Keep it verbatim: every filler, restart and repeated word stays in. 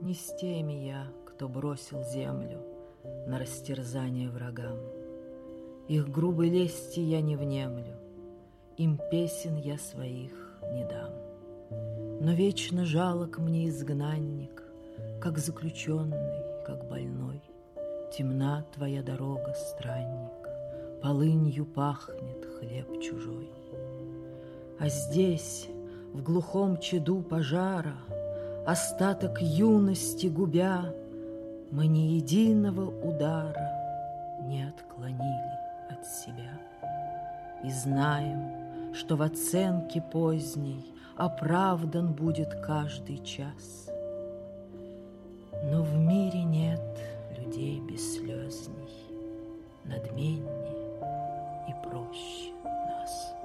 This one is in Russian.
Не с теми я, кто бросил землю на растерзание врагам. Их грубой лести я не внемлю, им песен я своих не дам. Но вечно жалок мне изгнанник, как заключенный, как больной. Темна твоя дорога, странник, полынью пахнет хлеб чужой. А здесь, в глухом чаду пожара, остаток юности губя, мы ни единого удара не отклонили от себя. И знаем, что в оценке поздней оправдан будет каждый час. Но в мире нет людей бесслезней, надменней и проще нас.